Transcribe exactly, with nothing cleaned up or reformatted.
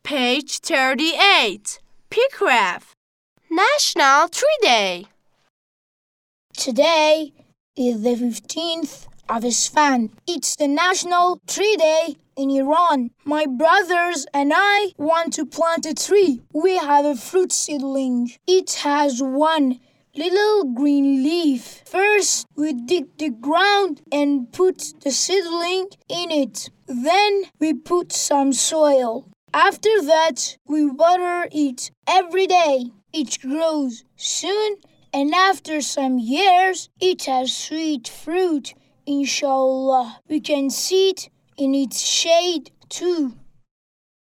Page thirty-eight. Pickref. National Tree Day. Today is the fifteenth of Shvan. It's the National Tree Day in Iran. My brothers and I want to plant a tree. We have a fruit seedling. It has one little green leaf. First, we dig the ground and put the seedling in it. Then we put some soil. After that, we water it every day. It grows soon, and after some years, it has sweet fruit. Inshallah, we can see it in its shade too.